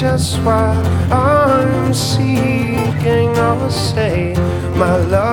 just what I'm seeking. I'll say my love